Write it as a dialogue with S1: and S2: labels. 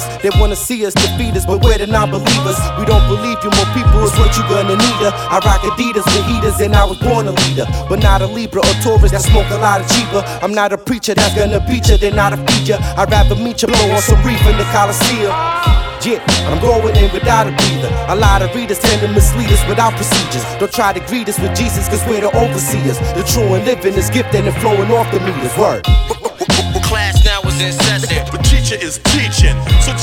S1: They wanna see us defeat us, but we're the non-believers. We don't believe you, more people is what you gonna need. I rock Adidas with heaters and I was born a leader, but not a Libra or Taurus that smoke a lot of cheaper. I'm not a preacher that's gonna beat you, they're not a feature. I'd rather meet you, blow on some reef in the Coliseum. Yeah, I'm going in without a breather. A lot of readers tend to mislead us without procedures. Don't try to greet us with Jesus, cause we're the overseers. The true and living is gifted and flowing off the meters. Word.
S2: Class now is in session.
S3: The teacher is teaching. So